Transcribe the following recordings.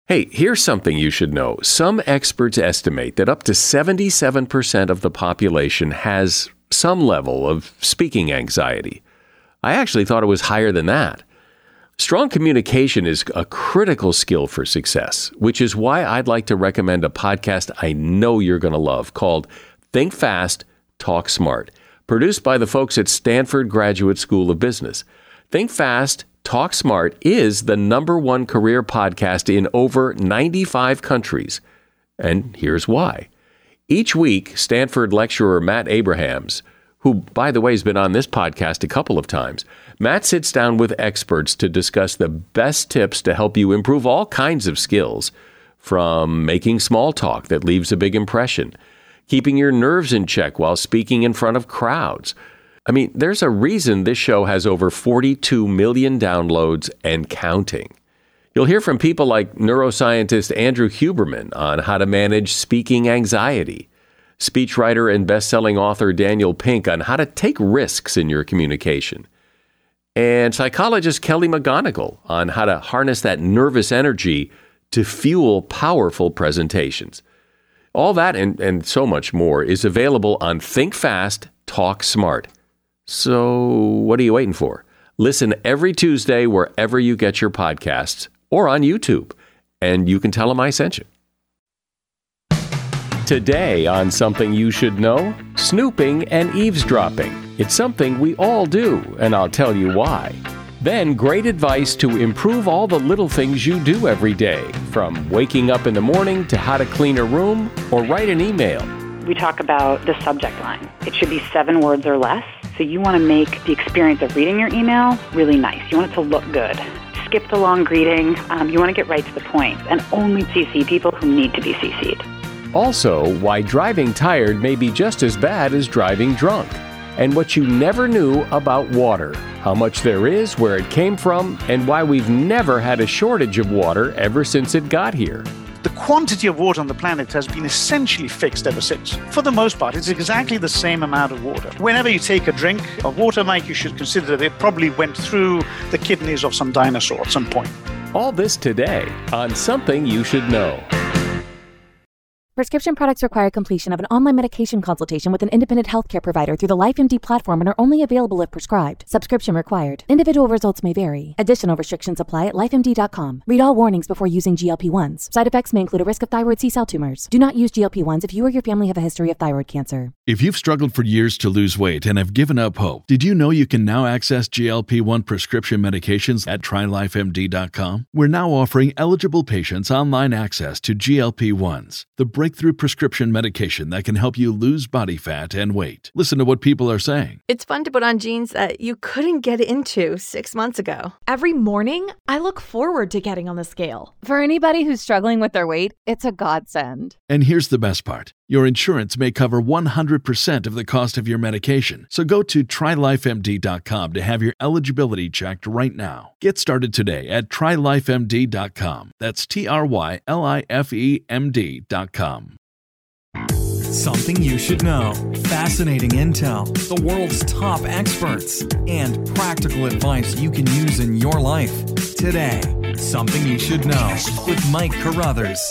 Hey, here's something you should know. Some experts estimate that up to 77% of the population has some level of speaking anxiety. I actually thought it was higher than that. Strong communication is a critical skill for success, which is why I'd like to recommend a podcast I know you're going to love called Think Fast, Talk Smart, produced by the folks at Stanford Graduate School of Business. Think Fast, Talk Smart is the #1 career podcast in over 95 countries. And here's why. Each week, Stanford lecturer Matt Abrahams, who, by the way, has been on this podcast a couple of times, Matt sits down with experts to discuss the best tips to help you improve all kinds of skills, from making small talk that leaves a big impression, keeping your nerves in check while speaking in front of crowds. I mean, there's a reason this show has over 42 million downloads and counting. You'll hear from people like neuroscientist Andrew Huberman on how to manage speaking anxiety, speechwriter and best-selling author Daniel Pink on how to take risks in your communication, and psychologist Kelly McGonigal on how to harness that nervous energy to fuel powerful presentations. All that and so much more is available on Think Fast, Talk Smart. So what are you waiting for? Listen every Tuesday wherever you get your podcasts or on YouTube, and you can tell them I sent you. Today on Something You Should Know, snooping and eavesdropping. It's something we all do, and I'll tell you why. Then great advice to improve all the little things you do every day, from waking up in the morning to how to clean a room or write an email. We talk about the subject line. It should be 7 words or less. So you want to make the experience of reading your email really nice. You want it to look good. Skip the long greeting. You want to get right to the point and only CC people who need to be CC'd. Also, why driving tired may be just as bad as driving drunk, and what you never knew about water, how much there is, where it came from, and why we've never had a shortage of water ever since it got here. The quantity of water on the planet has been essentially fixed ever since. For the most part, it's exactly the same amount of water. Whenever you take a drink of water, Mike, you should consider that it probably went through the kidneys of some dinosaur at some point. All this today on Something You Should Know. Prescription products require completion of an online medication consultation with an independent healthcare provider through the LifeMD platform and are only available if prescribed. Subscription required. Individual results may vary. Additional restrictions apply at lifemd.com. Read all warnings before using GLP-1s. Side effects may include a risk of thyroid C-cell tumors. Do not use GLP-1s if you or your family have a history of thyroid cancer. If you've struggled for years to lose weight and have given up hope, did you know you can now access GLP-1 prescription medications at trylifemd.com? We're now offering eligible patients online access to GLP-1s, the breakthrough prescription medication that can help you lose body fat and weight. Listen to what people are saying. It's fun to put on jeans that you couldn't get into 6 months ago. Every morning, I look forward to getting on the scale. For anybody who's struggling with their weight, it's a godsend. And here's the best part. Your insurance may cover 100% of the cost of your medication. So go to trylifemd.com to have your eligibility checked right now. Get started today at trylifemd.com. That's trylifemd.com. Something you should know. Fascinating intel, the world's top experts, and practical advice you can use in your life. Today, Something You Should Know with Mike Carruthers.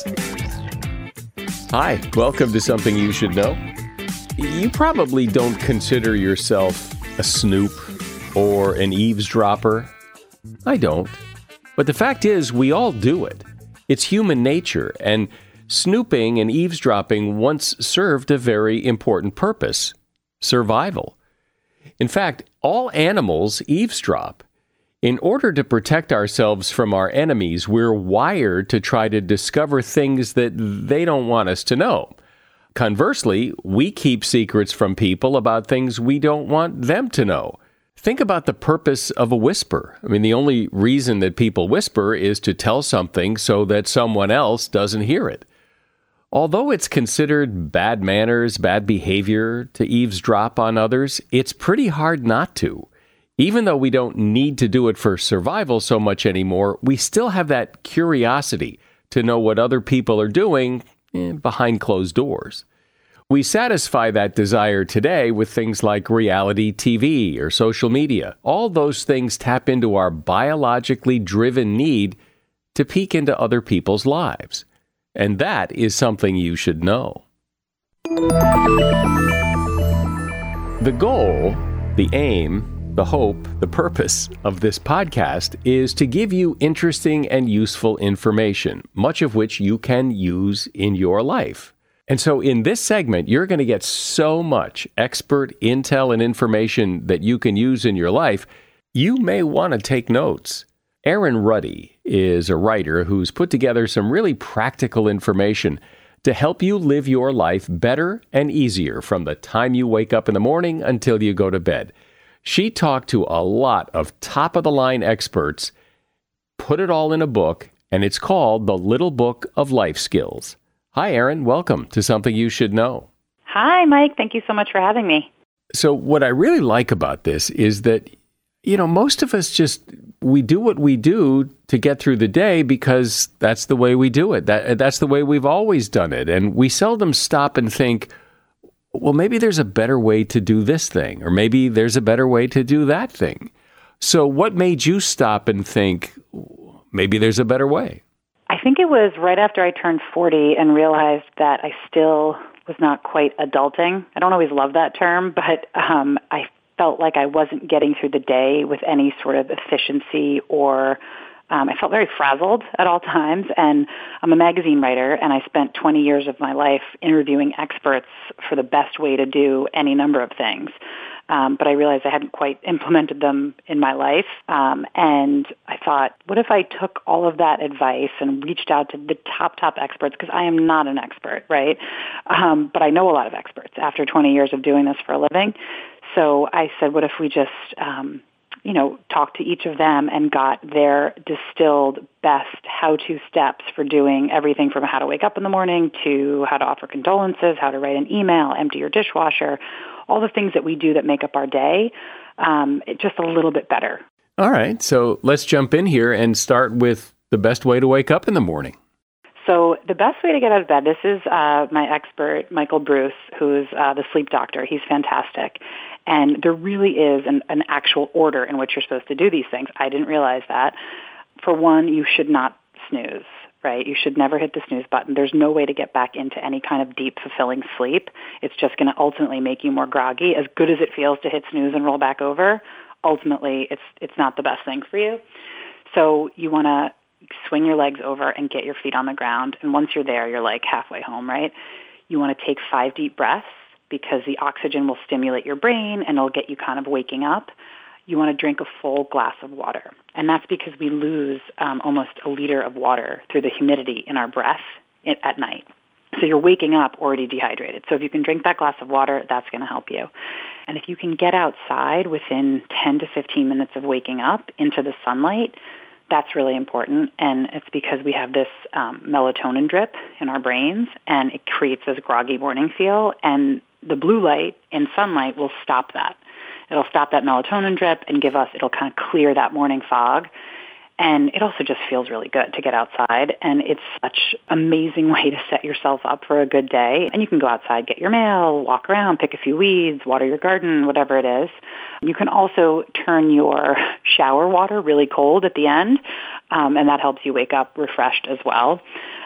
Hi, welcome to Something You Should Know. You probably don't consider yourself a snoop or an eavesdropper. I don't. But the fact is, we all do it. It's human nature, and snooping and eavesdropping once served a very important purpose: survival. In fact, all animals eavesdrop. In order to protect ourselves from our enemies, we're wired to try to discover things that they don't want us to know. Conversely, we keep secrets from people about things we don't want them to know. Think about the purpose of a whisper. I mean, the only reason that people whisper is to tell something so that someone else doesn't hear it. Although it's considered bad manners, bad behavior to eavesdrop on others, it's pretty hard not to. Even though we don't need to do it for survival so much anymore, we still have that curiosity to know what other people are doing behind closed doors. We satisfy that desire today with things like reality TV or social media. All those things tap into our biologically driven need to peek into other people's lives. And that is something you should know. The goal, the aim, the hope, the purpose of this podcast is to give you interesting and useful information, much of which you can use in your life. And so in this segment, you're going to get so much expert intel and information that you can use in your life, you may want to take notes. Erin Ruddy is a writer who's put together some really practical information to help you live your life better and easier from the time you wake up in the morning until you go to bed. She talked to a lot of top-of-the-line experts, put it all in a book, and it's called The Little Book of Life Skills. Hi, Erin. Welcome to Something You Should Know. Hi, Mike. Thank you so much for having me. So what I really like about this is that, most of us we do what we do to get through the day because that's the way we do it. That's the way we've always done it. And we seldom stop and think, well, maybe there's a better way to do this thing, or maybe there's a better way to do that thing. So what made you stop and think, maybe there's a better way? I think it was right after I turned 40 and realized that I still was not quite adulting. I don't always love that term, but I felt like I wasn't getting through the day with any sort of efficiency, or I felt very frazzled at all times. And I'm a magazine writer, and I spent 20 years of my life interviewing experts for the best way to do any number of things. But I realized I hadn't quite implemented them in my life. And I thought, what if I took all of that advice and reached out to the top experts? Because I am not an expert, right? But I know a lot of experts after 20 years of doing this for a living. So I said, what if we just, talked to each of them and got their distilled best how-to steps for doing everything from how to wake up in the morning to how to offer condolences, how to write an email, empty your dishwasher, all the things that we do that make up our day, just a little bit better. All right. So let's jump in here and start with the best way to wake up in the morning. So the best way to get out of bed, this is my expert, Michael Bruce, who's the sleep doctor. He's fantastic. And there really is an actual order in which you're supposed to do these things. I didn't realize that. For one, you should not snooze, right? You should never hit the snooze button. There's no way to get back into any kind of deep, fulfilling sleep. It's just going to ultimately make you more groggy. As good as it feels to hit snooze and roll back over, ultimately it's not the best thing for you. So you want to swing your legs over and get your feet on the ground. And once you're there, you're like halfway home, right? You want to take 5 deep breaths because the oxygen will stimulate your brain and it'll get you kind of waking up. You want to drink a full glass of water. And that's because we lose almost a liter of water through the humidity in our breath at night. So you're waking up already dehydrated. So if you can drink that glass of water, that's going to help you. And if you can get outside within 10 to 15 minutes of waking up into the sunlight, that's really important, and it's because we have this melatonin drip in our brains, and it creates this groggy morning feel, and the blue light in sunlight will stop that. It'll stop that melatonin drip and it'll kind of clear that morning fog, and it also just feels really good to get outside, and it's such an amazing way to set yourself up for a good day. And you can go outside, get your mail, walk around, pick a few weeds, water your garden, whatever it is. You can also turn your shower water really cold at the end, and that helps you wake up refreshed as well.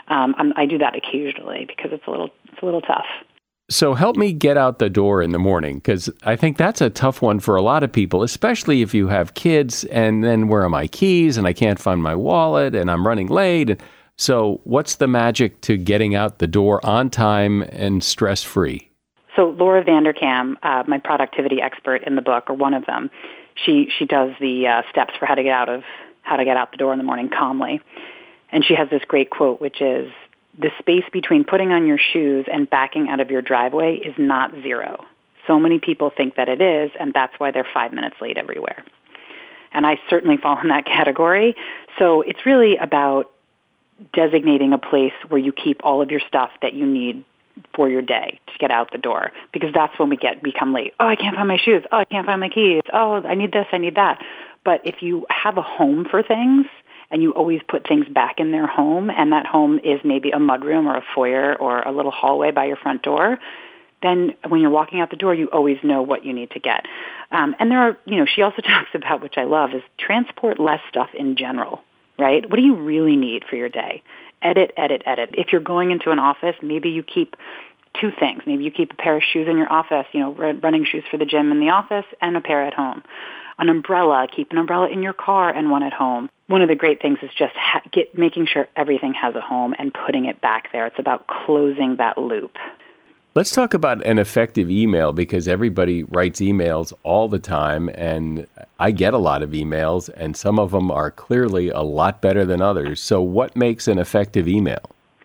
I do that occasionally because it's a little tough. So help me get out the door in the morning, because I think that's a tough one for a lot of people, especially if you have kids and then where are my keys and I can't find my wallet and I'm running late. So what's the magic to getting out the door on time and stress-free? So Laura Vanderkam, my productivity expert in the book, or one of them, she does the steps for how to get out the door in the morning calmly. And she has this great quote, which is, "The space between putting on your shoes and backing out of your driveway is not zero. So many people think that it is, and that's why they're 5 minutes late everywhere." And I certainly fall in that category. So it's really about designating a place where you keep all of your stuff that you need for your day to get out the door, because that's when we become late. Oh, I can't find my shoes. Oh, I can't find my keys. Oh, I need this, I need that. But if you have a home for things, and you always put things back in their home, and that home is maybe a mudroom or a foyer or a little hallway by your front door, then when you're walking out the door, you always know what you need to get. And there are, she also talks about, which I love, is transport less stuff in general. right? What do you really need for your day? Edit, edit, edit. If you're going into an office, maybe you keep two things. Maybe you keep a pair of shoes in your office, running shoes for the gym in the office and a pair at home. An umbrella, keep an umbrella in your car and one at home. One of the great things is just making sure everything has a home and putting it back there. It's about closing that loop. Let's talk about an effective email, because everybody writes emails all the time, and I get a lot of emails, and some of them are clearly a lot better than others. So what makes an effective email?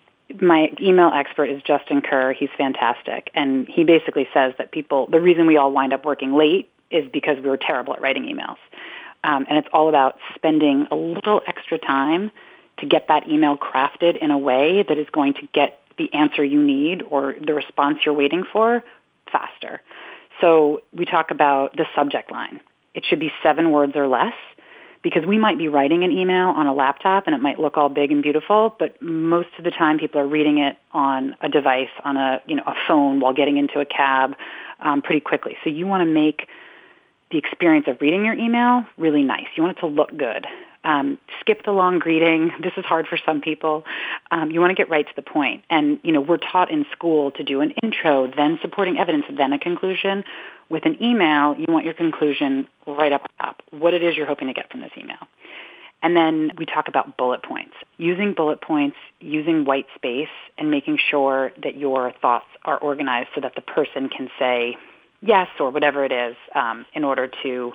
My email expert is Justin Kerr. He's fantastic. And he basically says that the reason we all wind up working late is because we were terrible at writing emails. And it's all about spending a little extra time to get that email crafted in a way that is going to get the answer you need or the response you're waiting for faster. So we talk about the subject line. It should be 7 words or less, because we might be writing an email on a laptop and it might look all big and beautiful, but most of the time people are reading it on a device, on a phone while getting into a cab pretty quickly. So you want to make the experience of reading your email really nice. You want it to look good. Skip the long greeting. This is hard for some people. You want to get right to the point. And, we're taught in school to do an intro, then supporting evidence, then a conclusion. With an email, you want your conclusion right up top, what it is you're hoping to get from this email. And then we talk about bullet points. Using bullet points, using white space, and making sure that your thoughts are organized so that the person can say yes or whatever it is in order to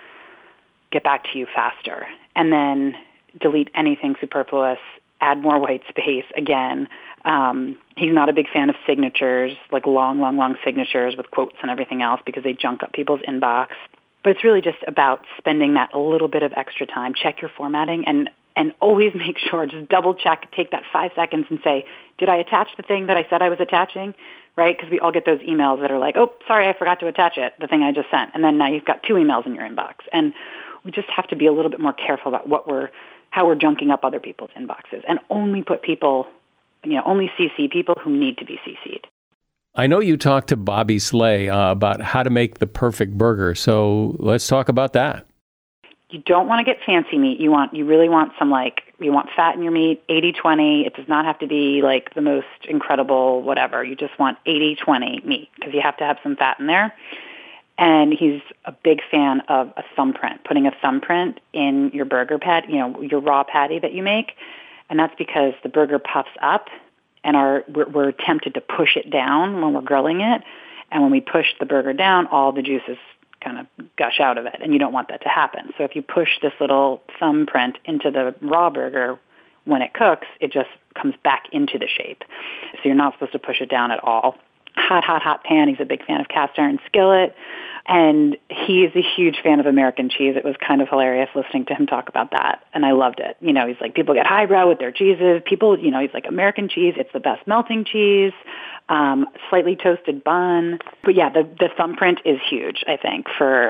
get back to you faster. And then delete anything superfluous, add more white space. Again, he's not a big fan of signatures, like long signatures with quotes and everything else, because they junk up people's inbox. But it's really just about spending that a little bit of extra time. Check your formatting and always make sure, just double check, take that 5 seconds and say, did I attach the thing that I said I was attaching? Right? Because we all get those emails that are like, oh, sorry, I forgot to attach it, the thing I just sent. And then now you've got 2 emails in your inbox. And we just have to be a little bit more careful about how we're junking up other people's inboxes, and only put people, only CC people who need to be CC'd. I know you talked to Bobby Slay about how to make the perfect burger, so let's talk about that. You don't want to get fancy meat. You really want you want fat in your meat, 80-20. It does not have to be like the most incredible whatever. You just want 80-20 meat, because you have to have some fat in there. And he's a big fan of a thumbprint, putting a thumbprint in your burger patty, your raw patty that you make. And that's because the burger puffs up, and we're tempted to push it down when we're grilling it. And when we push the burger down, all the juices kind of gush out of it, and you don't want that to happen. So if you push this little thumbprint into the raw burger, when it cooks, it just comes back into the shape. So you're not supposed to push it down at all. Hot pan. He's a big fan of cast iron skillet. And he is a huge fan of American cheese. It was kind of hilarious listening to him talk about that. And I loved it. He's like, people get highbrow with their cheeses. People, he's like, American cheese, it's the best melting cheese, slightly toasted bun. But yeah, the thumbprint is huge, I think, for,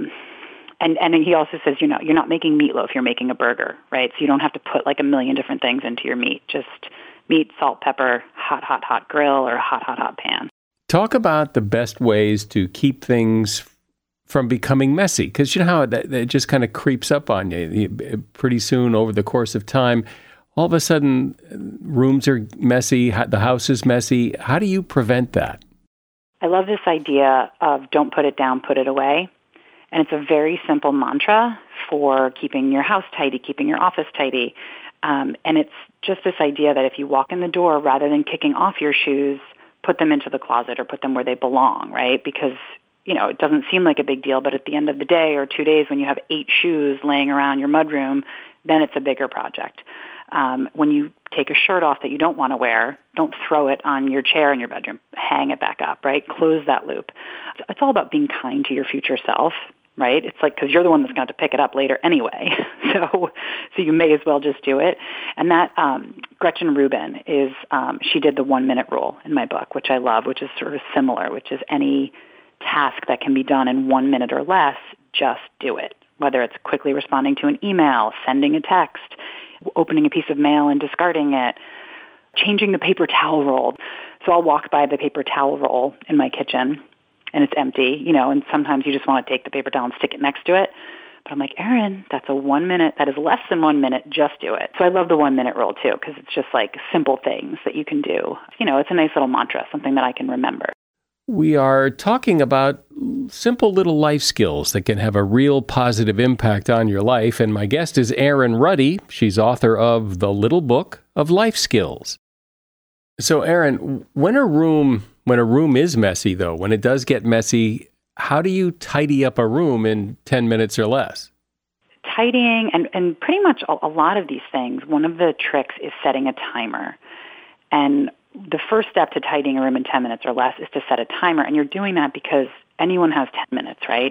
and he also says, you're not making meatloaf, you're making a burger, right? So you don't have to put like a million different things into your meat. Just meat, salt, pepper, hot grill, or hot pan. Talk about the best ways to keep things from becoming messy, because you know how that just kind of creeps up on you. Pretty soon, over the course of time, all of a sudden, rooms are messy, the house is messy. How do you prevent that? I love this idea of don't put it down, put it away. And it's a very simple mantra for keeping your house tidy, keeping your office tidy. And it's just this idea that if you walk in the door, rather than kicking off your shoes, put them into the closet or put them where they belong, right? Because, it doesn't seem like a big deal, but at the end of the day or 2 days when you have 8 shoes laying around your mudroom, then it's a bigger project. When you take a shirt off that you don't want to wear, don't throw it on your chair in your bedroom. Hang it back up, right? Close that loop. It's all about being kind to your future self, right? It's like, because you're the one that's going to have to pick it up later anyway. So you may as well just do it. And that Gretchen Rubin she did the 1-minute rule in my book, which I love, which is sort of similar, which is any task that can be done in 1 minute or less, just do it. Whether it's quickly responding to an email, sending a text, opening a piece of mail and discarding it, changing the paper towel roll. So I'll walk by the paper towel roll in my kitchen and it's empty, and sometimes you just want to take the paper towel and stick it next to it. But I'm like, Erin, that's a 1 minute. That is less than 1 minute. Just do it. So I love the 1 minute rule too, because it's just like simple things that you can do. It's a nice little mantra, something that I can remember. We are talking about simple little life skills that can have a real positive impact on your life. And my guest is Erin Ruddy. She's author of The Little Book of Life Skills. So Erin, when a room is messy though, when it does get messy, how do you tidy up a room in 10 minutes or less? Tidying and pretty much a lot of these things, one of the tricks is setting a timer. And the first step to tidying a room in 10 minutes or less is to set a timer. And you're doing that because anyone has 10 minutes, right?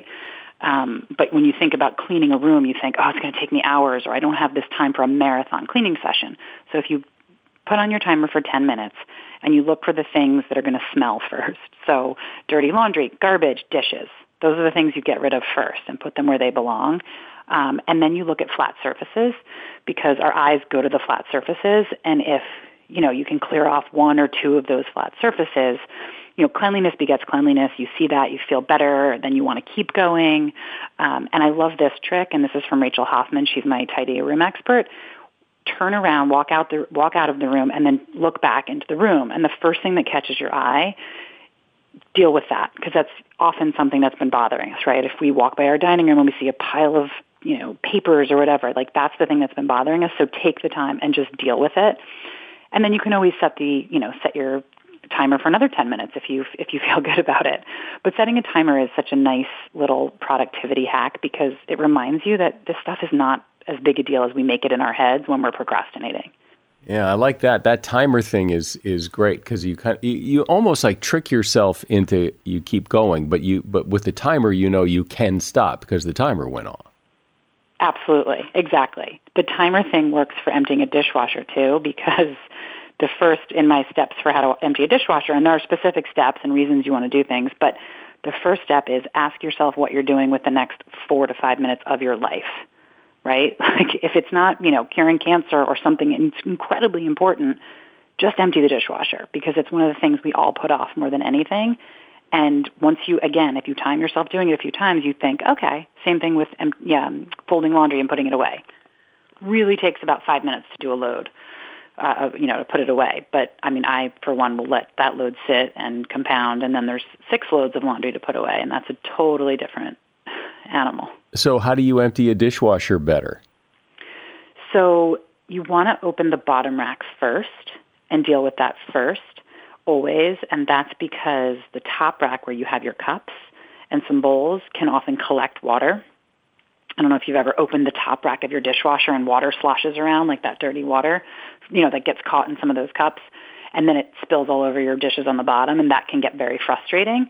But when you think about cleaning a room, you think, oh, it's going to take me hours, or I don't have this time for a marathon cleaning session. So if you put on your timer for 10 minutes and you look for the things that are going to smell first. So dirty laundry, garbage, dishes. Those are the things you get rid of first and put them where they belong. And then you look at flat surfaces, because our eyes go to the flat surfaces. And if you can clear off one or two of those flat surfaces, cleanliness begets cleanliness. You see that, you feel better, then you want to keep going. And I love this trick, and this is from Rachel Hoffman. She's my tidy room expert. Turn around, walk out of the room, and then look back into the room. And the first thing that catches your eye, deal with that, because that's often something that's been bothering us, right? If we walk by our dining room and we see a pile of papers or whatever, like that's the thing that's been bothering us. So take the time and just deal with it. And then you can always set your timer for another 10 minutes if you feel good about it. But setting a timer is such a nice little productivity hack, because it reminds you that this stuff is not as big a deal as we make it in our heads when we're procrastinating. Yeah, I like that. That timer thing is great, because you almost like trick yourself into you keep going, but with the timer you can stop because the timer went off. Absolutely, exactly. The timer thing works for emptying a dishwasher too, because the first in my steps for how to empty a dishwasher, and there are specific steps and reasons you want to do things, but the first step is ask yourself what you're doing with the next 4 to 5 minutes of your life. Right? Like if it's not, curing cancer or something incredibly important, just empty the dishwasher, because it's one of the things we all put off more than anything. And once if you time yourself doing it a few times, you think, okay, same thing with folding laundry and putting it away. Really takes about 5 minutes to do a load, to put it away. But I, for one, will let that load sit and compound, and then there's 6 loads of laundry to put away, and that's a totally different animal. So how do you empty a dishwasher better? So you want to open the bottom racks first and deal with that first, always. And that's because the top rack, where you have your cups and some bowls, can often collect water. I don't know if you've ever opened the top rack of your dishwasher and water sloshes around, like that dirty water, that gets caught in some of those cups. And then it spills all over your dishes on the bottom, and that can get very frustrating.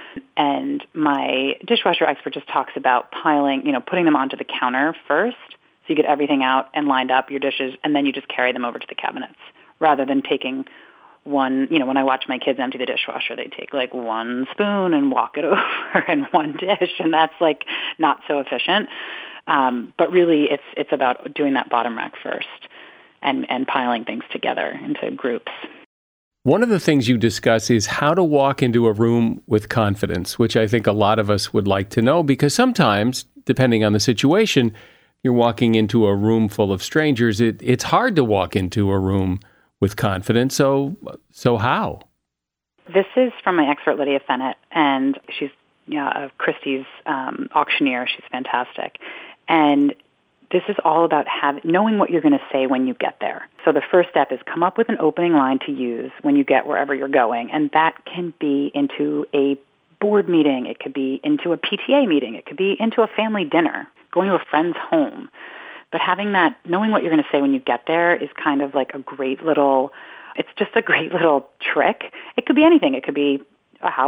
And my dishwasher expert just talks about putting them onto the counter first, so you get everything out and lined up, your dishes, and then you just carry them over to the cabinets, rather than taking one, when I watch my kids empty the dishwasher, they take like one spoon and walk it over in one dish, and that's like not so efficient. But really it's about doing that bottom rack first and piling things together into groups. One of the things you discuss is how to walk into a room with confidence, which I think a lot of us would like to know, because sometimes, depending on the situation, you're walking into a room full of strangers. It's hard to walk into a room with confidence. So how? This is from my expert, Lydia Fennett, and she's Christie's auctioneer. She's fantastic. And this is all about knowing what you're going to say when you get there. So the first step is come up with an opening line to use when you get wherever you're going. And that can be into a board meeting. It could be into a PTA meeting. It could be into a family dinner, going to a friend's home. But knowing what you're going to say when you get there is kind of like it's just a great little trick. It could be anything. It could be, how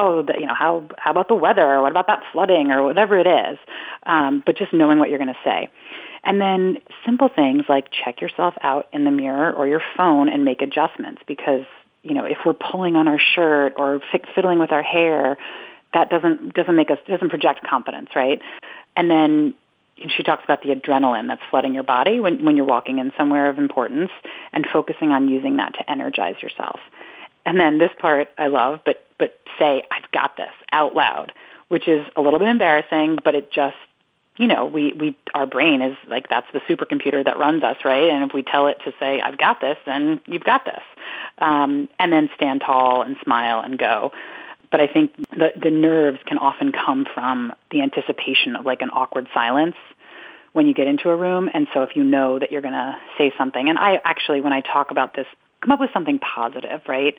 about the weather, or what about that flooding, or whatever it is. But just knowing what you're going to say. And then simple things like check yourself out in the mirror or your phone and make adjustments, because, if we're pulling on our shirt or fiddling with our hair, that doesn't project confidence, right? And then she talks about the adrenaline that's flooding your body when you're walking in somewhere of importance, and focusing on using that to energize yourself. And then this part I love, but say, I've got this, out loud, which is a little bit embarrassing, but it just our brain is like, that's the supercomputer that runs us, right? And if we tell it to say, I've got this, then you've got this. And then stand tall and smile and go. But I think the nerves can often come from the anticipation of like an awkward silence when you get into a room. And so if you know that you're going to say something, and I actually, when I talk about this, come up with something positive, right?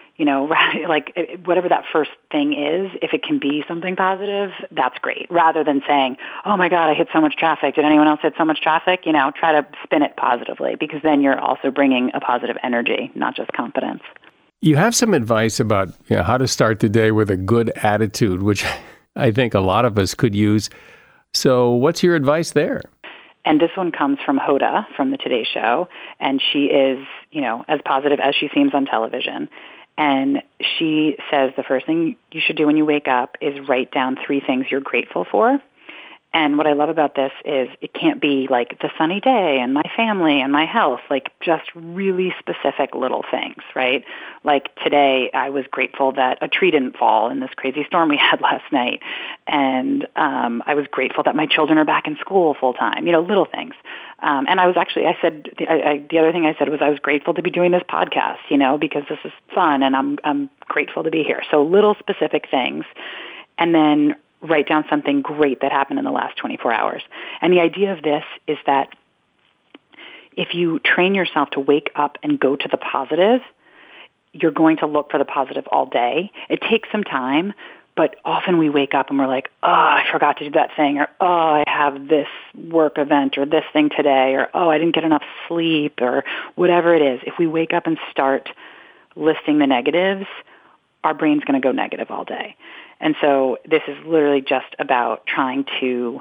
Like whatever that first thing is, if it can be something positive, that's great. Rather than saying, oh my God, I hit so much traffic. Did anyone else hit so much traffic? Try to spin it positively, because then you're also bringing a positive energy, not just confidence. You have some advice about how to start the day with a good attitude, which I think a lot of us could use. So what's your advice there? And this one comes from Hoda from the Today Show, and she is, as positive as she seems on television. And she says the first thing you should do when you wake up is write down 3 things you're grateful for. And what I love about this is it can't be like the sunny day and my family and my health, like just really specific little things, right? Like today I was grateful that a tree didn't fall in this crazy storm we had last night. And I was grateful that my children are back in school full time, little things. And I was actually, the other thing I said was I was grateful to be doing this podcast, because this is fun and I'm grateful to be here. So little specific things. And then write down something great that happened in the last 24 hours. And the idea of this is that if you train yourself to wake up and go to the positive, you're going to look for the positive all day. It takes some time, but often we wake up and we're like, oh, I forgot to do that thing, or oh, I have this work event or this thing today, or oh, I didn't get enough sleep, or whatever it is. If we wake up and start listing the negatives, our brain's going to go negative all day. And so this is literally just about trying to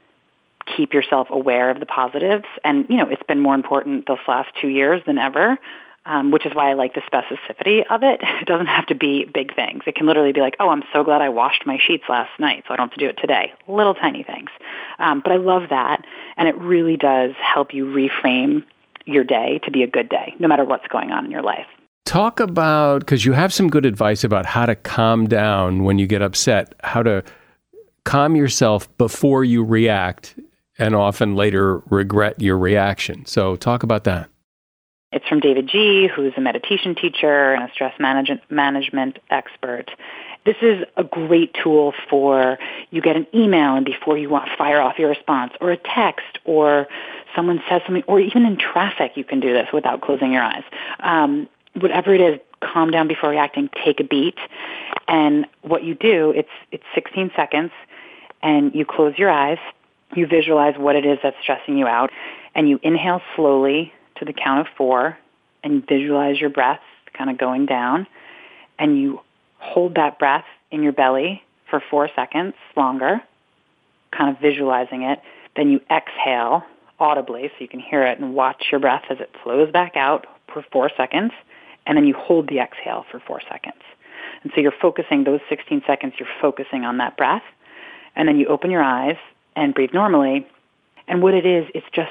keep yourself aware of the positives. And, it's been more important those last 2 years than ever, which is why I like the specificity of it. It doesn't have to be big things. It can literally be like, oh, I'm so glad I washed my sheets last night, so I don't have to do it today. Little tiny things. But I love that, and it really does help you reframe your day to be a good day, no matter what's going on in your life. Talk about, because you have some good advice about how to calm down when you get upset, how to calm yourself before you react and often later regret your reaction. So talk about that. It's from David G., who's a meditation teacher and a stress management expert. This is a great tool for you get an email and before you want to fire off your response, or a text, or someone says something, or even in traffic you can do this without closing your eyes. Whatever it is, calm down before reacting, take a beat. And what you do, it's 16 seconds, and you close your eyes, you visualize what it is that's stressing you out, and you inhale slowly to the count of 4, and visualize your breath kind of going down, and you hold that breath in your belly for 4 seconds longer, kind of visualizing it. Then you exhale audibly so you can hear it and watch your breath as it flows back out for 4 seconds. And then you hold the exhale for 4 seconds. And so you're focusing, those 16 seconds, you're focusing on that breath. And then you open your eyes and breathe normally. And what it is,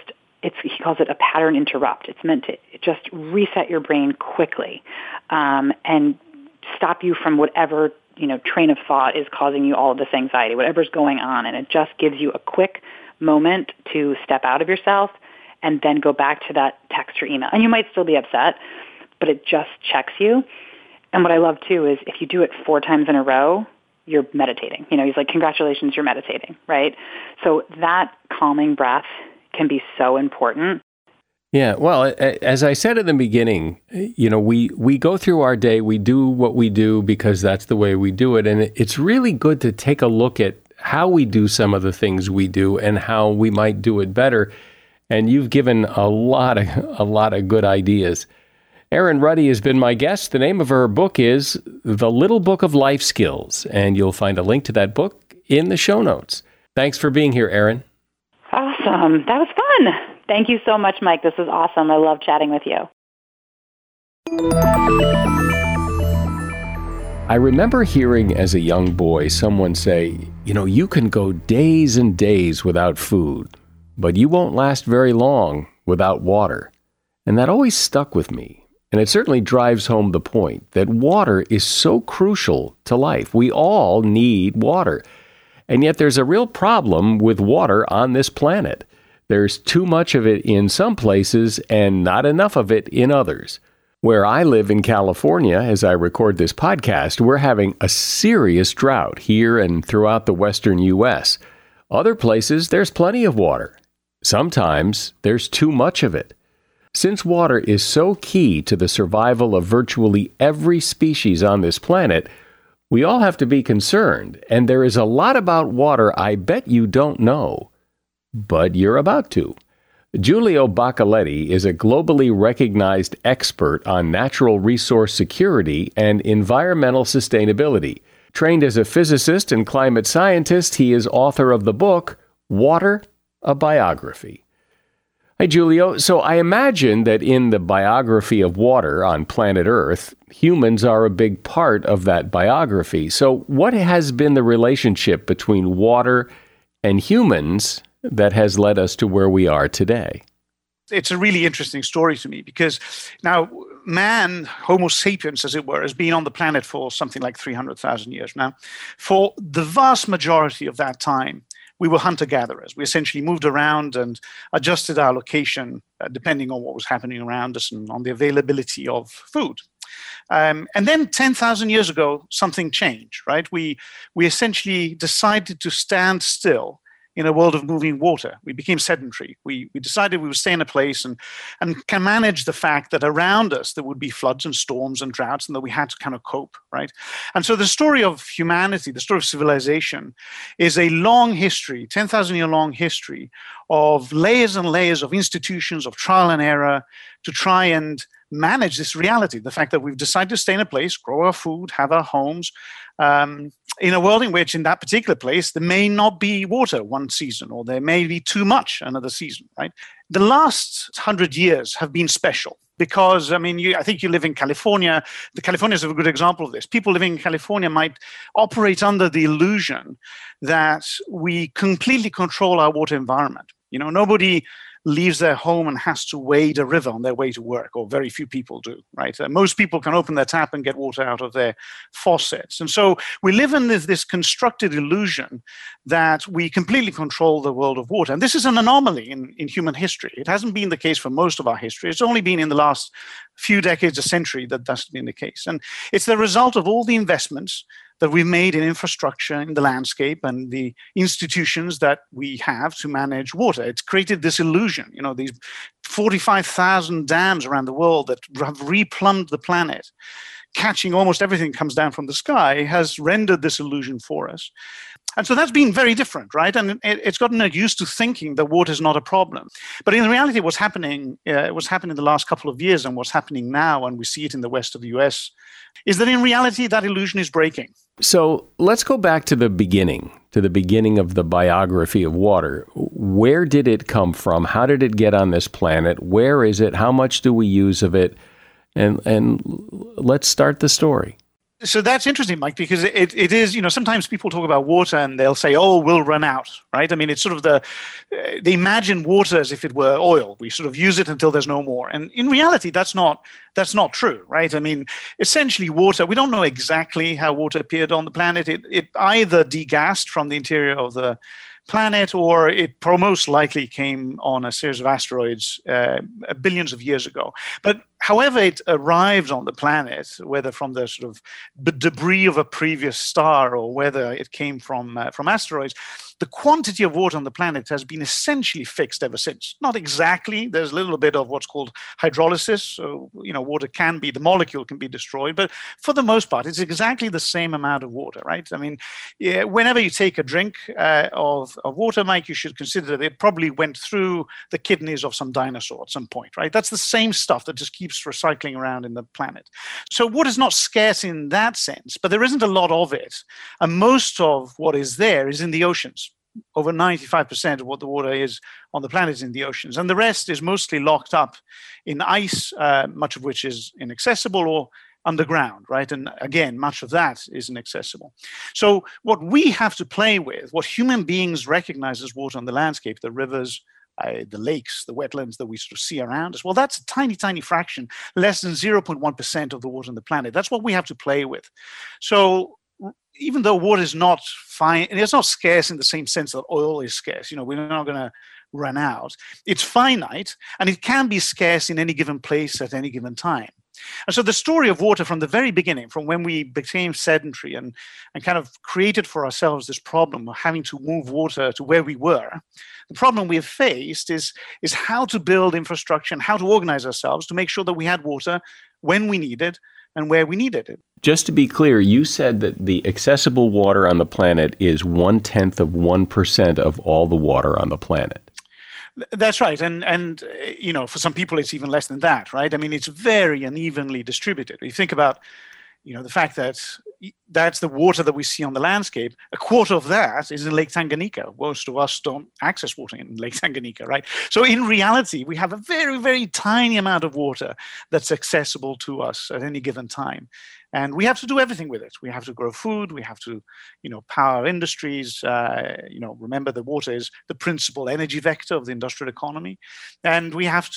he calls it a pattern interrupt. It's meant to just reset your brain quickly and stop you from whatever, train of thought is causing you all of this anxiety, whatever's going on. And it just gives you a quick moment to step out of yourself and then go back to that text or email. And you might still be upset, but it just checks you. And what I love, too, is if you do it 4 times in a row, you're meditating. He's like, congratulations, you're meditating, right? So that calming breath can be so important. Yeah, well, as I said in the beginning, we go through our day, we do what we do because that's the way we do it. And it's really good to take a look at how we do some of the things we do and how we might do it better. And you've given a lot of good ideas. Erin Ruddy has been my guest. The name of her book is The Little Book of Life Skills, and you'll find a link to that book in the show notes. Thanks for being here, Erin. Awesome. That was fun. Thank you so much, Mike. This was awesome. I love chatting with you. I remember hearing as a young boy someone say, you can go days and days without food, but you won't last very long without water. And that always stuck with me. And it certainly drives home the point that water is so crucial to life. We all need water. And yet there's a real problem with water on this planet. There's too much of it in some places and not enough of it in others. Where I live in California, as I record this podcast, we're having a serious drought here and throughout the western U.S. Other places, there's plenty of water. Sometimes there's too much of it. Since water is so key to the survival of virtually every species on this planet, we all have to be concerned, and there is a lot about water I bet you don't know. But you're about to. Giulio Bacaletti is a globally recognized expert on natural resource security and environmental sustainability. Trained as a physicist and climate scientist, he is author of the book, Water, a Biography. Hi, Giulio. So I imagine that in the biography of water on planet Earth, humans are a big part of that biography. So what has been the relationship between water and humans that has led us to where we are today? It's a really interesting story to me because now man, Homo sapiens, as it were, has been on the planet for something like 300,000 years now. For the vast majority of that time, we were hunter-gatherers. We essentially moved around and adjusted our location depending on what was happening around us and on the availability of food. And then 10,000 years ago, something changed, right? We essentially decided to stand still in a world of moving water. We became sedentary. We decided we would stay in a place and can manage the fact that around us there would be floods and storms and droughts and that we had to kind of cope, right? And so the story of humanity, the story of civilization, is a long history, 10,000-year long history of layers and layers of institutions, of trial and error to try and manage this reality, the fact that we've decided to stay in a place, grow our food, have our homes, in a world in which, in that particular place, there may not be water one season, or there may be too much another season, right? The last 100 years have been special because, I mean, I think you live in California. California is a good example of this. People living in California might operate under the illusion that we completely control our water environment. You know, nobody leaves their home and has to wade a river on their way to work, or very few people do, right? Most people can open their tap and get water out of their faucets. And so we live in this constructed illusion that we completely control the world of water. And this is an anomaly in human history. It hasn't been the case for most of our history. It's only been in the last few decades, a century, that that's been the case. And it's the result of all the investments that we've made in infrastructure, in the landscape, and the institutions that we have to manage water. It's created this illusion, you know, these 45,000 dams around the world that have replumbed the planet, catching almost everything that comes down from the sky, has rendered this illusion for us. And so that's been very different, right? And it's gotten us used to thinking that water is not a problem. But in reality, what's happening in the last couple of years and what's happening now, and we see it in the west of the US, is that in reality, that illusion is breaking. So let's go back to the beginning of the biography of water. Where did it come from? How did it get on this planet? Where is it? How much do we use of it? And let's start the story. So that's interesting, Mike, because it is, you know, sometimes people talk about water and they'll say, oh, we'll run out, right? I mean, it's sort of they imagine water as if it were oil. We sort of use it until there's no more. And in reality, that's not true, right? I mean, essentially water, we don't know exactly how water appeared on the planet. It either degassed from the interior of the planet, or it most likely came on a series of asteroids billions of years ago. But however it arrived on the planet, whether from the sort of debris of a previous star or whether it came from asteroids, the quantity of water on the planet has been essentially fixed ever since. Not exactly. There's a little bit of what's called hydrolysis. So, you know, the molecule can be destroyed. But for the most part, it's exactly the same amount of water, right? I mean, whenever you take a drink of water, Mike, you should consider that it probably went through the kidneys of some dinosaur at some point, right? That's the same stuff that just keeps recycling around in the planet. So water is not scarce in that sense, but there isn't a lot of it. And most of what is there is in the oceans. Over 95% of what the water is on the planet is in the oceans. And the rest is mostly locked up in ice, much of which is inaccessible, or underground, right? And again, much of that is inaccessible. So what we have to play with, what human beings recognize as water on the landscape, the rivers, the lakes, the wetlands that we sort of see around us, well, that's a tiny, tiny fraction, less than 0.1% of the water on the planet. That's what we have to play with. So even though water is not fine, and it's not scarce in the same sense that oil is scarce, we're not going to run out. It's finite, and it can be scarce in any given place at any given time. And so the story of water from the very beginning, from when we became sedentary and kind of created for ourselves this problem of having to move water to where we were, the problem we have faced is how to build infrastructure and how to organize ourselves to make sure that we had water when we need it and where we needed it. Just to be clear, you said that the accessible water on the planet is 0.1% of all the water on the planet. That's right. And for some people, it's even less than that, right? I mean, it's very unevenly distributed. You think about, the fact that that's the water that we see on the landscape. A quarter of that is in Lake Tanganyika. Most of us don't access water in Lake Tanganyika, right? So in reality, we have a very, very tiny amount of water that's accessible to us at any given time. And we have to do everything with it. We have to grow food. We have to, power industries. Remember that water is the principal energy vector of the industrial economy, and we have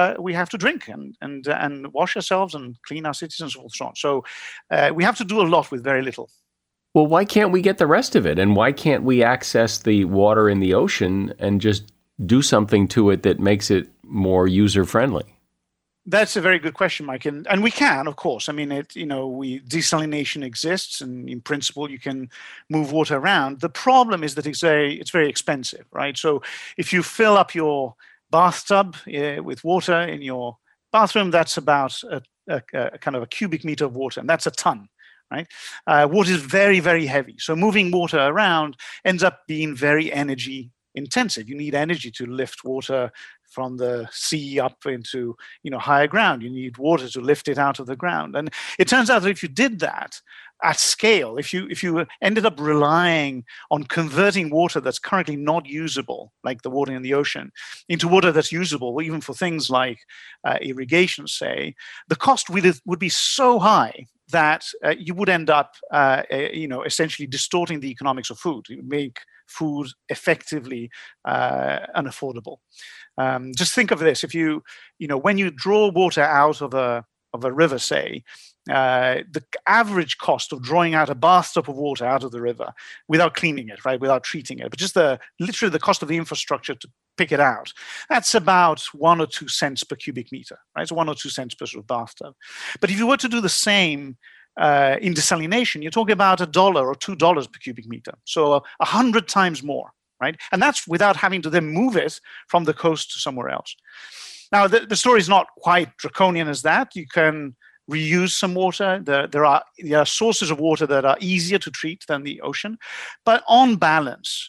to drink and wash ourselves and clean our cities and so on. So we have to do a lot with very little. Well, why can't we get the rest of it? And why can't we access the water in the ocean and just do something to it that makes it more user-friendly? That's a very good question, Mike. And we can, of course. I mean, desalination exists, and in principle, you can move water around. The problem is that it's very expensive, right? So if you fill up your bathtub with water in your bathroom, that's about a kind of a cubic meter of water, and that's a ton. Right? Water is very, very heavy. So moving water around ends up being very energy intensive. You need energy to lift water from the sea up into higher ground. You need water to lift it out of the ground. And it turns out that if you did that at scale, if you ended up relying on converting water that's currently not usable, like the water in the ocean, into water that's usable, even for things like irrigation, say, the cost would be so high that you would end up, essentially distorting the economics of food. It would make food effectively unaffordable. Just think of this: if when you draw water out of a river, say, the average cost of drawing out a bathtub of water out of the river without cleaning it, right, without treating it, but just literally the cost of the infrastructure to pick it out, that's about 1 or 2 cents per cubic meter, right? So 1 or 2 cents per sort of bathtub. But if you were to do the same in desalination, you're talking about $1 or $2 per cubic meter, so 100 times more, right? And that's without having to then move it from the coast to somewhere else. Now, the story is not quite draconian as that. You can reuse some water. There are sources of water that are easier to treat than the ocean, but on balance,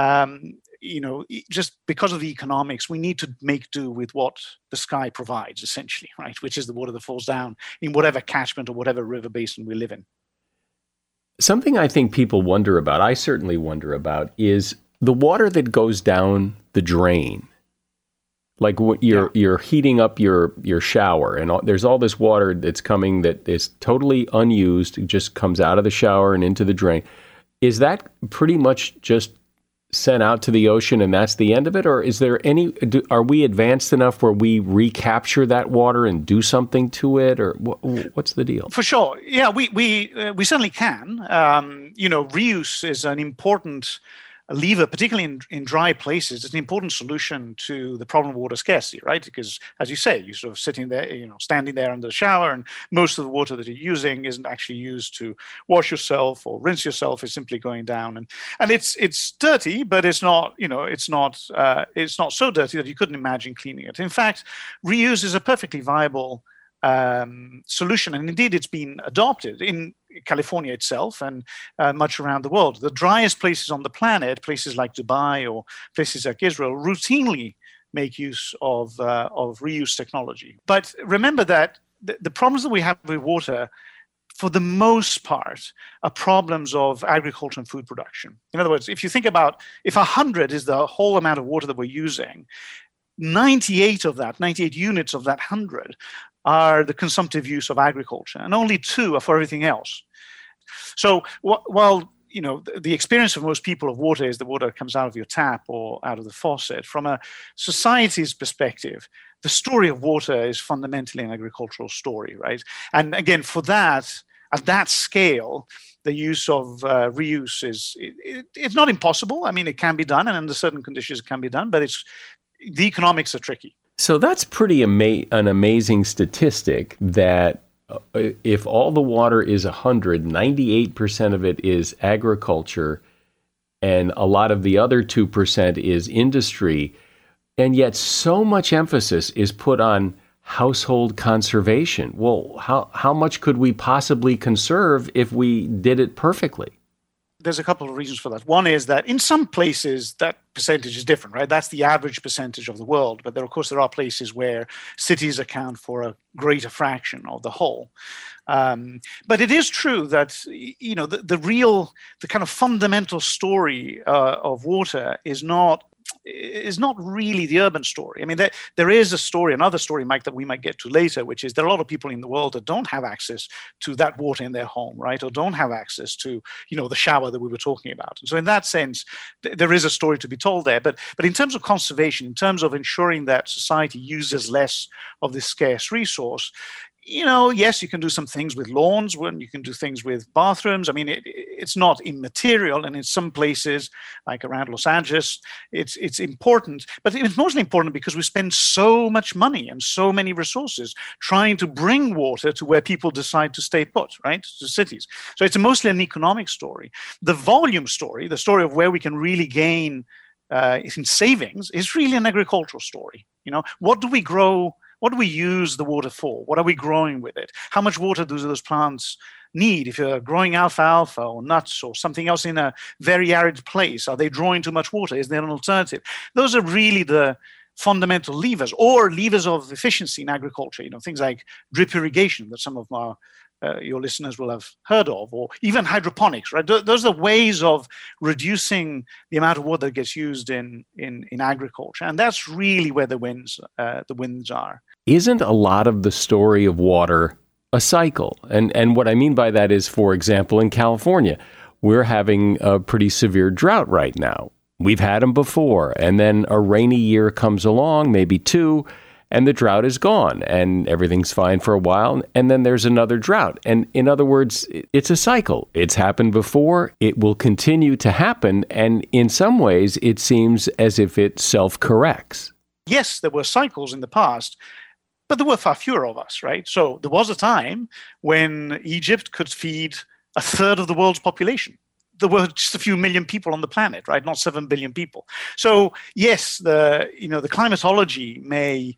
just because of the economics, we need to make do with what the sky provides, essentially, right? Which is the water that falls down in whatever catchment or whatever river basin we live in. Something I think people wonder about, I certainly wonder about, is the water that goes down the drain. Like you're heating up your shower, and there's all this water that's coming that is totally unused. It just comes out of the shower and into the drain. Is that pretty much just sent out to the ocean and that's the end of it? Or is there are we advanced enough where we recapture that water and do something to it? Or what's the deal? For sure. Yeah, we certainly can. Reuse is an important lever, particularly in dry places. It's an important solution to the problem of water scarcity, right? Because, as you say, you're sort of sitting there, standing there under the shower, and most of the water that you're using isn't actually used to wash yourself or rinse yourself. It's simply going down, and it's dirty, but it's not so dirty that you couldn't imagine cleaning it. In fact, reuse is a perfectly viable solution, and indeed it's been adopted in California itself and much around the world. The driest places on the planet, places like Dubai or places like Israel, routinely make use of reuse technology. But remember that the problems that we have with water, for the most part, are problems of agriculture and food production. In other words, if you think about, if 100 is the whole amount of water that we're using, 98 units of that 100 are the consumptive use of agriculture, and only 2 are for everything else. So while the experience of most people of water is the water comes out of your tap or out of the faucet, from a society's perspective, the story of water is fundamentally an agricultural story, right? And again, for that, at that scale, the use of reuse it's not impossible. I mean, it can be done, and under certain conditions it can be done, but the economics are tricky. So that's pretty an amazing statistic that if all the water is 100, 98% of it is agriculture, and a lot of the other 2% is industry, and yet so much emphasis is put on household conservation. Well, how much could we possibly conserve if we did it perfectly? There's a couple of reasons for that. One is that in some places that percentage is different, right? That's the average percentage of the world. But there are places where cities account for a greater fraction of the whole. But it is true that, the kind of fundamental story of water is not really the urban story. I mean, there is another story, Mike, that we might get to later, which is there are a lot of people in the world that don't have access to that water in their home, right? Or don't have access to, the shower that we were talking about. And so in that sense, there is a story to be told there. But in terms of conservation, in terms of ensuring that society uses less of this scarce resource, yes, you can do some things with lawns, when you can do things with bathrooms. I mean, it's not immaterial, and in some places, like around Los Angeles, it's important. But it's mostly important because we spend so much money and so many resources trying to bring water to where people decide to stay put, right, to cities. So it's mostly an economic story. The volume story, the story of where we can really gain in savings, is really an agricultural story. What do we grow? What do we use the water for? What are we growing with it? How much water do those plants need? If you're growing alfalfa or nuts or something else in a very arid place, are they drawing too much water? Is there an alternative? Those are really the fundamental levers, or levers of efficiency in agriculture. Things like drip irrigation that some of your listeners will have heard of, or even hydroponics, right? Those are ways of reducing the amount of water that gets used in agriculture, and that's really where the wins are. Isn't a lot of the story of water a cycle? And what I mean by that is, for example, in California, we're having a pretty severe drought right now. We've had them before, and then a rainy year comes along, maybe two, and the drought is gone, and everything's fine for a while, and then there's another drought. And in other words, it's a cycle. It's happened before, it will continue to happen, and in some ways, it seems as if it self-corrects. Yes, there were cycles in the past, but there were far fewer of us, right? So there was a time when Egypt could feed a third of the world's population. There were just a few million people on the planet, right? Not 7 billion people. So yes, the climatology may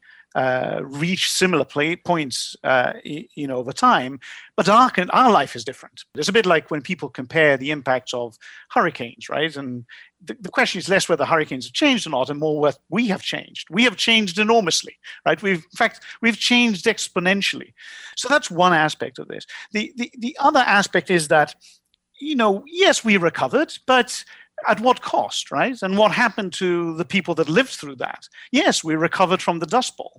reach similar points, over time, but our life is different. It's a bit like when people compare the impacts of hurricanes, right? And the question is less whether hurricanes have changed or not, and more what we have changed. We have changed enormously, right? We've changed exponentially. So that's one aspect of this. The other aspect is that, yes, we recovered, but at what cost, right? And what happened to the people that lived through that? Yes, we recovered from the Dust Bowl,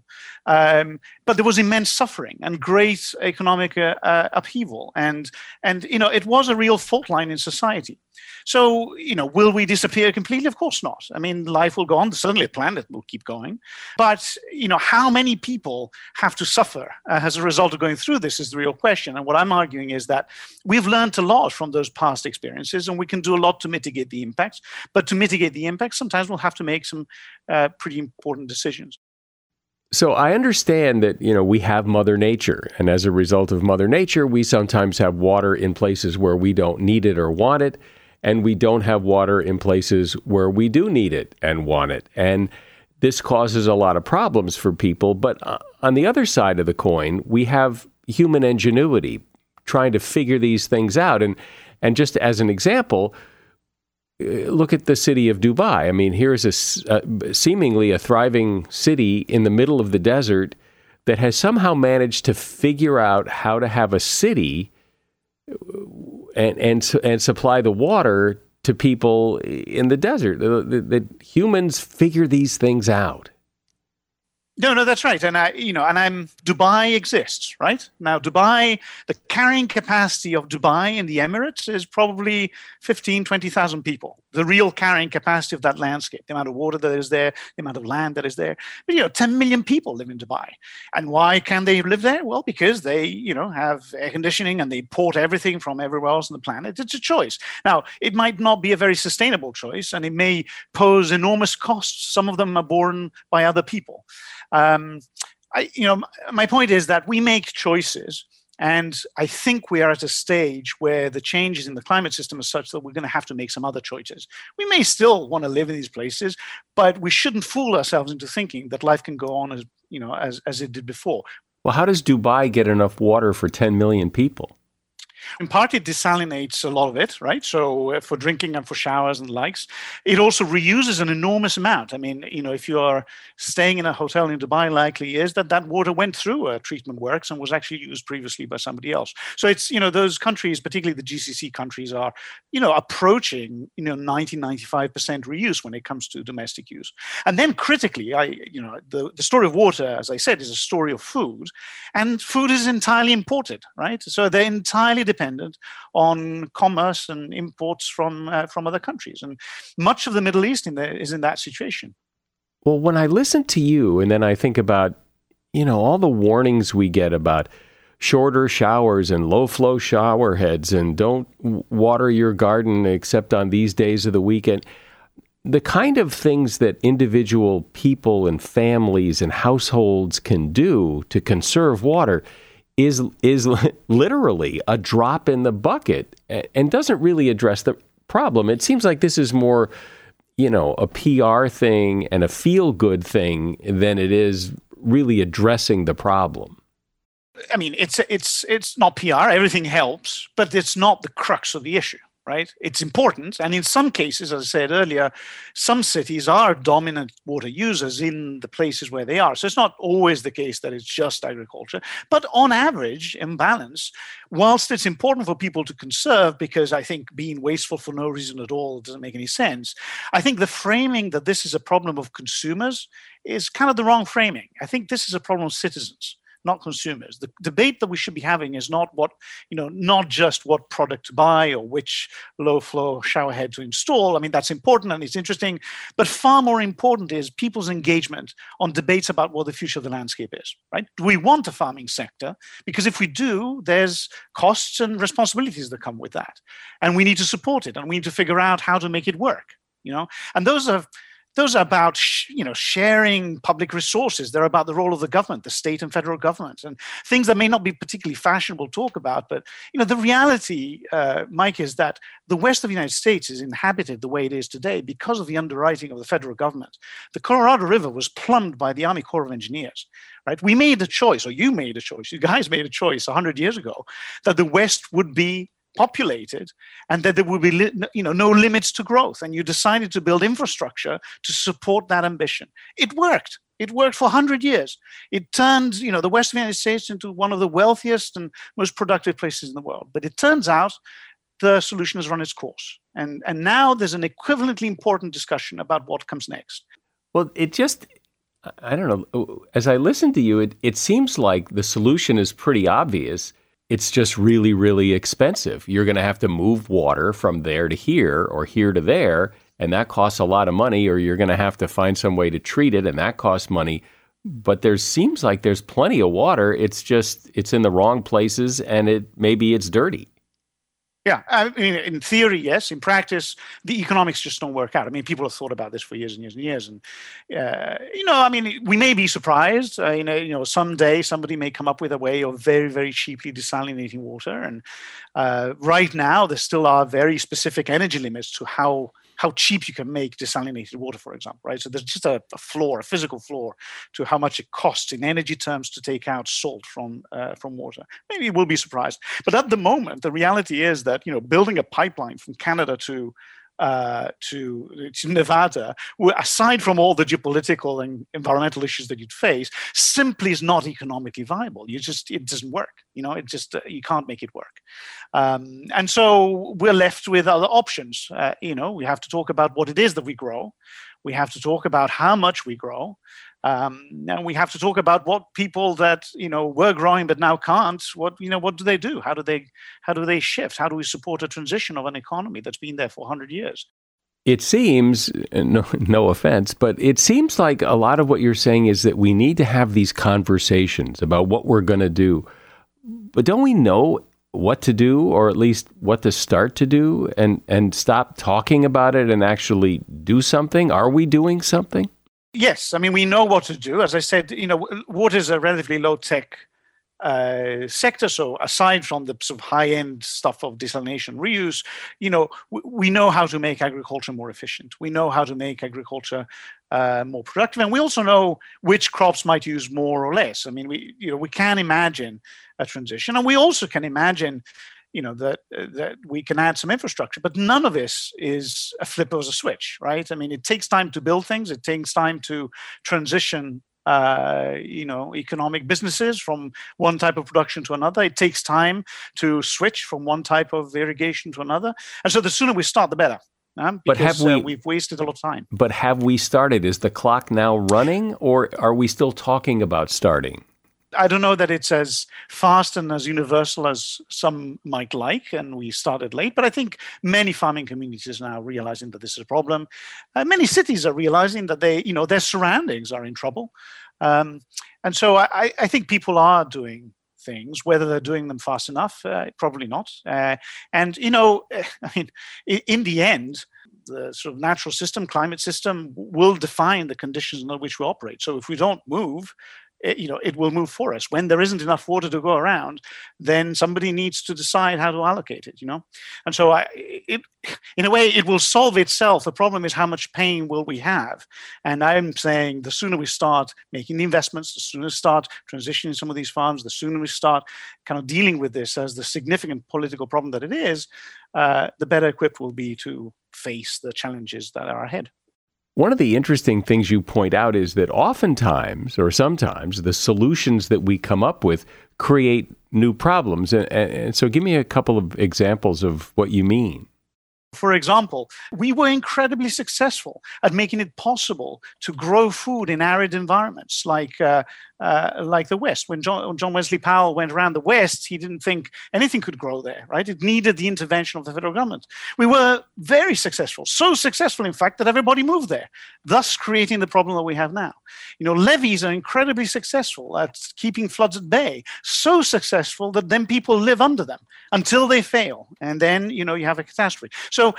but there was immense suffering and great economic upheaval, and it was a real fault line in society. So, will we disappear completely? Of course not. I mean, life will go on. Certainly the planet will keep going. But, how many people have to suffer as a result of going through this is the real question. And what I'm arguing is that we've learned a lot from those past experiences, and we can do a lot to mitigate the impacts. But to mitigate the impacts, sometimes we'll have to make some pretty important decisions. So I understand that, we have Mother Nature, and as a result of Mother Nature, we sometimes have water in places where we don't need it or want it, and we don't have water in places where we do need it and want it. And this causes a lot of problems for people. But on the other side of the coin, we have human ingenuity trying to figure these things out. And just as an example, look at the city of Dubai. I mean, here's seemingly a thriving city in the middle of the desert that has somehow managed to figure out how to have a city and supply the water to people in the desert. That humans figure these things out. No, that's right. And Dubai exists, right? Now, Dubai, the carrying capacity of Dubai in the Emirates is probably 20,000 people. The real carrying capacity of that landscape, the amount of water that is there, the amount of land that is there. But, 10 million people live in Dubai. And why can they live there? Well, because they, have air conditioning and they import everything from everywhere else on the planet. It's a choice. Now, it might not be a very sustainable choice, and it may pose enormous costs. Some of them are borne by other people. My point is that we make choices, and I think we are at a stage where the changes in the climate system are such that we're going to have to make some other choices. We may still want to live in these places, but we shouldn't fool ourselves into thinking that life can go on as it did before. Well, how does Dubai get enough water for 10 million people? In part, it desalinates a lot of it, right? So for drinking and for showers and the likes. It also reuses an enormous amount. I mean, if you are staying in a hotel in Dubai, likely is that water went through treatment works and was actually used previously by somebody else. So it's, those countries, particularly the GCC countries, are, approaching, 90-95% reuse when it comes to domestic use. And then critically, the story of water, as I said, is a story of food, and food is entirely imported, right? So they're entirely dependent on commerce and imports from other countries, and much of the Middle East is in that situation. Well, when I listen to you, and then I think about all the warnings we get about shorter showers and low flow shower heads, and don't water your garden except on these days of the weekend, the kind of things that individual people and families and households can do to conserve water is literally a drop in the bucket and doesn't really address the problem. It seems like this is more, a PR thing and a feel-good thing than it is really addressing the problem. I mean, it's not PR. Everything helps, but it's not the crux of the issue. Right? It's important. And in some cases, as I said earlier, some cities are dominant water users in the places where they are. So it's not always the case that it's just agriculture. But on average, in balance, whilst it's important for people to conserve, because I think being wasteful for no reason at all doesn't make any sense, I think the framing that this is a problem of consumers is kind of the wrong framing. I think this is a problem of citizens, not consumers. The debate that we should be having is not not just what product to buy or which low flow shower head to install. I mean, that's important and it's interesting, but far more important is people's engagement on debates about what the future of the landscape is, right? Do we want a farming sector? Because if we do, there's costs and responsibilities that come with that. And we need to support it, and we need to figure out how to make it work, And those are about, sharing public resources. They're about the role of the government, the state and federal government, and things that may not be particularly fashionable to talk about. But, the reality, Mike, is that the West of the United States is inhabited the way it is today because of the underwriting of the federal government. The Colorado River was plumbed by the Army Corps of Engineers, right? We made a choice, or you made a choice, you guys made a choice 100 years ago, that the West would be populated and that there would be no limits to growth, and you decided to build infrastructure to support that ambition. It worked for 100 years. It turned the West of the United States into one of the wealthiest and most productive places in the world. But it turns out the solution has run its course, and now there's an equivalently important discussion about what comes next. Well, I don't know, as I listen to you, it seems like the solution is pretty obvious. It's just really, really expensive. You're going to have to move water from there to here or here to there, and that costs a lot of money, or you're going to have to find some way to treat it, and that costs money. But seems like there's plenty of water. It's in the wrong places, and maybe it's dirty. Yeah, I mean, in theory, yes. In practice, the economics just don't work out. I mean, people have thought about this for years and years and years. And, we may be surprised. Someday somebody may come up with a way of very, very cheaply desalinating water. And right now, there still are very specific energy limits to how cheap you can make desalinated water, for example, right? So there's just a physical floor to how much it costs in energy terms to take out salt from water. Maybe we'll be surprised. But at the moment, the reality is that, building a pipeline from Canada to Nevada, aside from all the geopolitical and environmental issues that you'd face, simply is not economically viable. It doesn't work. You can't make it work. And so we're left with other options. We have to talk about what it is that we grow. We have to talk about how much we grow. And we have to talk about what people that were growing but now can't. What do they do? How do they shift? How do we support a transition of an economy that's been there for 100 years? It seems, no offense, but it seems like a lot of what you're saying is that we need to have these conversations about what we're going to do. But don't we know what to do, or at least what to start to do, and stop talking about it and actually do something? Are we doing something? Yes. I mean, we know what to do. As I said, water is a relatively low-tech sector. So aside from the sort of high-end stuff of desalination reuse, we know how to make agriculture more efficient. We know how to make agriculture more productive, and we also know which crops might use more or less. I mean, we can imagine a transition, and we also can imagine that we can add some infrastructure, but none of this is a flip of a switch, right? I mean, it takes time to build things. It takes time to transition economic businesses from one type of production to another. It takes time to switch from one type of irrigation to another. And so the sooner we start, the better. Because we've wasted a lot of time. But have we started? Is the clock now running, or are we still talking about starting? I don't know that it's as fast and as universal as some might like, and we started late. But I think many farming communities are now realizing that this is a problem. Many cities are realizing that their surroundings are in trouble. And so I think people are doing things. Whether they're doing them fast enough, probably not. I mean, in the end, the sort of natural system, climate system, will define the conditions under which we operate. So if we don't move, it will move for us. When there isn't enough water to go around, then somebody needs to decide how to allocate it, And so in a way, it will solve itself. The problem is, how much pain will we have? And I'm saying the sooner we start making the investments, the sooner we start transitioning some of these farms, the sooner we start kind of dealing with this as the significant political problem that it is, the better equipped we'll be to face the challenges that are ahead. One of the interesting things you point out is that oftentimes, or sometimes, the solutions that we come up with create new problems. And so give me a couple of examples of what you mean. For example, we were incredibly successful at making it possible to grow food in arid environments like the West. When John Wesley Powell went around the West, he didn't think anything could grow there, right? It needed the intervention of the federal government. We were very successful, so successful, in fact, that everybody moved there, thus creating the problem that we have now. Levees are incredibly successful at keeping floods at bay, so successful that then people live under them until they fail, and then you have a catastrophe. So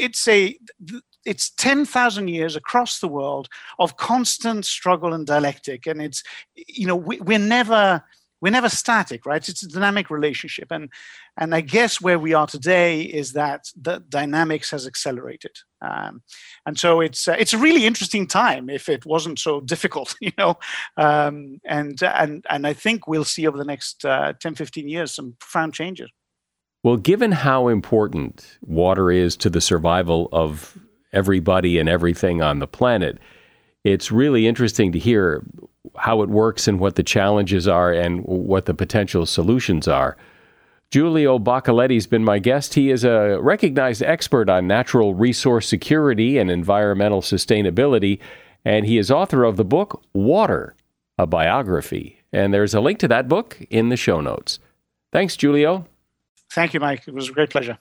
it's 10,000 years across the world of constant struggle and dialectic, and it's we're never static, right? It's a dynamic relationship, and I guess where we are today is that the dynamics has accelerated, and so it's a really interesting time if it wasn't so difficult, and I think we'll see over the next 10-15 years some profound changes. Well, given how important water is to the survival of everybody and everything on the planet, it's really interesting to hear how it works and what the challenges are and what the potential solutions are. Giulio Boccoletti's been my guest. He is a recognized expert on natural resource security and environmental sustainability, and he is author of the book Water, a Biography. And there's a link to that book in the show notes. Thanks, Giulio. Thank you, Mike. It was a great pleasure.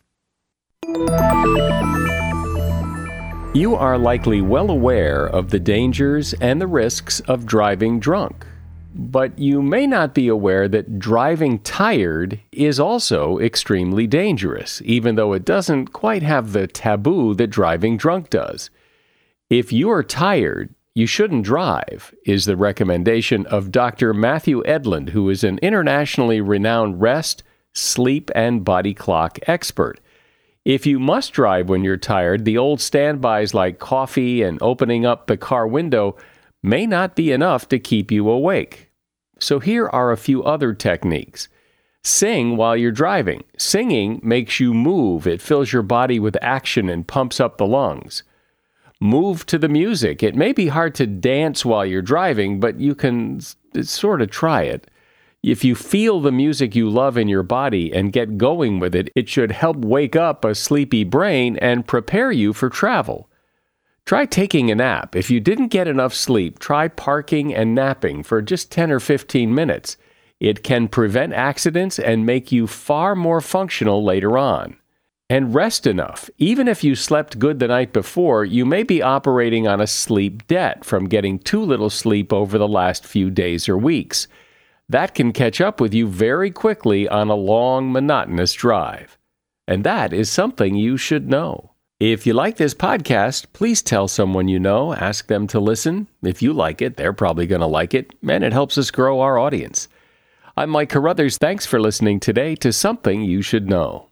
You are likely well aware of the dangers and the risks of driving drunk, but you may not be aware that driving tired is also extremely dangerous, even though it doesn't quite have the taboo that driving drunk does. If you are tired, you shouldn't drive, is the recommendation of Dr. Matthew Edlund, who is an internationally renowned rest, sleep, and body clock expert. If you must drive when you're tired, the old standbys like coffee and opening up the car window may not be enough to keep you awake. So here are a few other techniques. Sing while you're driving. Singing makes you move. It fills your body with action and pumps up the lungs. Move to the music. It may be hard to dance while you're driving, but you can sort of try it. If you feel the music you love in your body and get going with it, it should help wake up a sleepy brain and prepare you for travel. Try taking a nap. If you didn't get enough sleep, try parking and napping for just 10 or 15 minutes. It can prevent accidents and make you far more functional later on. And rest enough. Even if you slept good the night before, you may be operating on a sleep debt from getting too little sleep over the last few days or weeks. That can catch up with you very quickly on a long, monotonous drive. And that is something you should know. If you like this podcast, please tell someone you know, ask them to listen. If you like it, they're probably going to like it, and it helps us grow our audience. I'm Mike Carruthers. Thanks for listening today to Something You Should Know.